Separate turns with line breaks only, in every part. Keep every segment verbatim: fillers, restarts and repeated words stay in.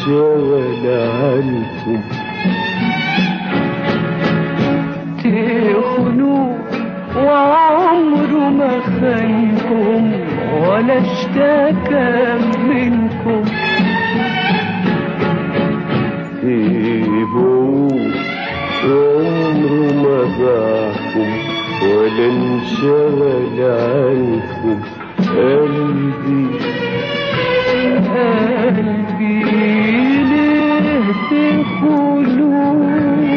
انشغل عنكم.
تخونوا وعمره ما خانكم ولا اشتكى منكم.
سيبوه عمره ما باعكم ولا انشغل عنكم. قلبي
قلبي ليه تخونوا؟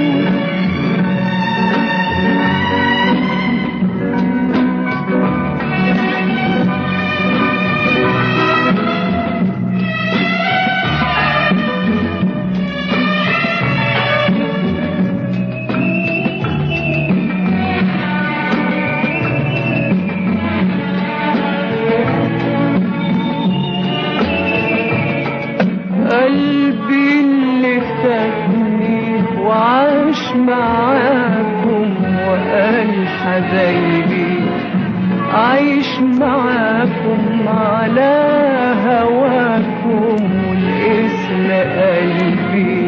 قلبي اللي فاتني وعاش معاكم وقال حبايبي عايش معاكم على هواكم والاسم قلبي.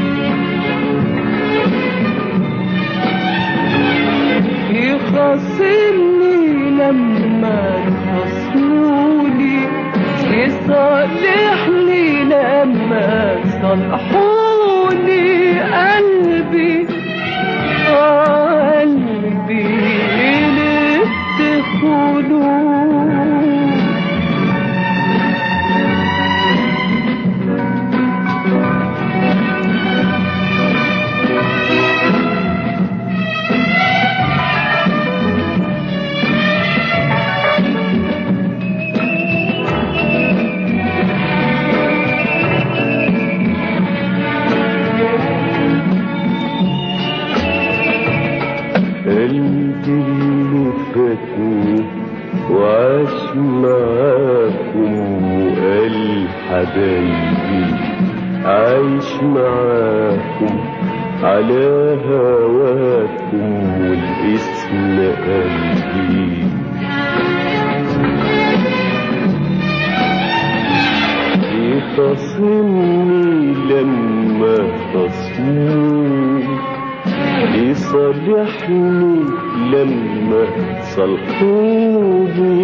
يخاصمني لما تخاصموني، يصالحني لما صلحوني. قلبي قلبي ليه تخونوا؟
قلبي اللي فاتني وعاش معاكم وقال حبايبي عايش معاكم على هواكم والاسم قلبي. يخاصمني لما خصموني، يصالحني لما صلحوني.